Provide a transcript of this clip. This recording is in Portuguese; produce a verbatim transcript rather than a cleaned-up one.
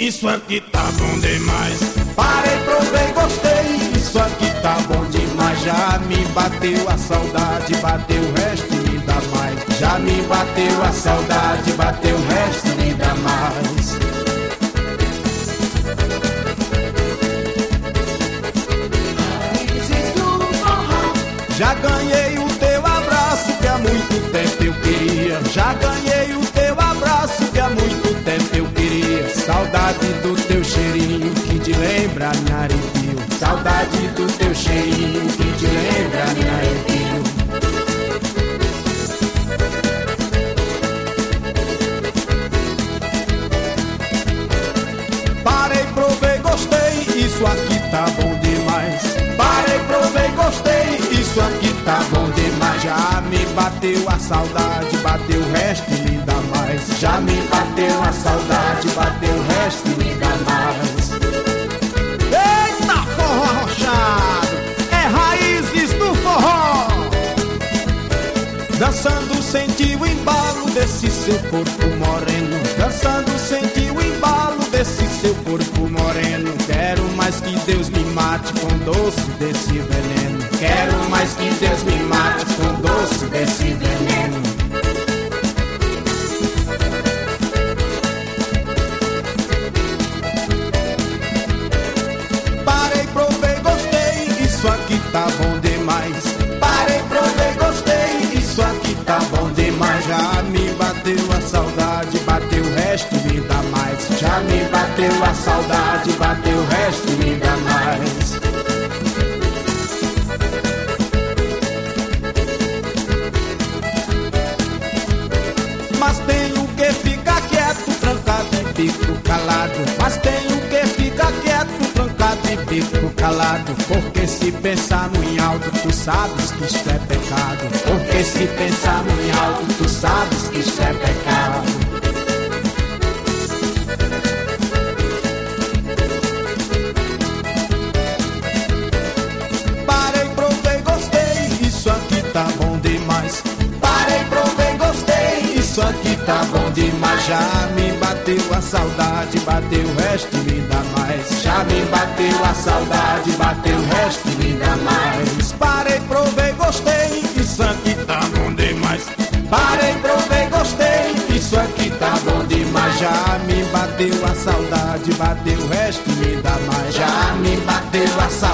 isso aqui tá bom demais. Parei, provei, gostei, isso aqui tá bom demais. Já me bateu a saudade, bateu o resto, me dá mais. Já me bateu a saudade, bateu o resto, me dá mais. Já ganhei o teu abraço que há muito tempo eu queria. Já ganhei o teu abraço que há muito tempo eu queria. Saudade do teu cheirinho que te lembra me arrepio. Saudade do teu cheirinho que te lembra me arrepio. Parei, provei, gostei, isso aqui tá bom demais. Parei, provei, gostei, isso aqui tá bom demais. Já me bateu a saudade, bateu o resto e me dá mais. Já me bateu a saudade, bateu o resto e me dá mais. Eita, forró arrochado, é raízes do forró. Dançando senti o embalo desse seu corpo moreno. Dançando senti o embalo desse seu corpo moreno. Quero mais que Deus me mate com doce desse veneno. Quero mais que Deus me mate com doce desse veneno. Parei, provei, gostei, isso aqui tá bom demais. Parei, provei, gostei, isso aqui tá bom demais. Já me bateu a saudade, bateu o resto, me dá mais. Já me bateu a saudade, bateu o resto, me dá mais. Mas tenho que ficar quieto, trancado e fico calado. Mas tenho que ficar quieto, trancado e fico calado. Porque se pensar no em alto, tu sabes que isto é pecado. Porque se pensar no em alto, tu sabes que isto é pecado. Parei, provei, gostei, isso aqui tá bom demais. Parei, provei, gostei, isso aqui tá bom demais. Já me bateu a saudade, bateu o resto e me dá mais. Já me bateu a saudade, bateu o resto e me dá mais. Parei, provei, gostei, isso aqui tá bom demais. Parei, provei, gostei, isso aqui tá bom demais. Já me bateu a saudade, bateu o resto e me dá mais. Já me bateu a saudade.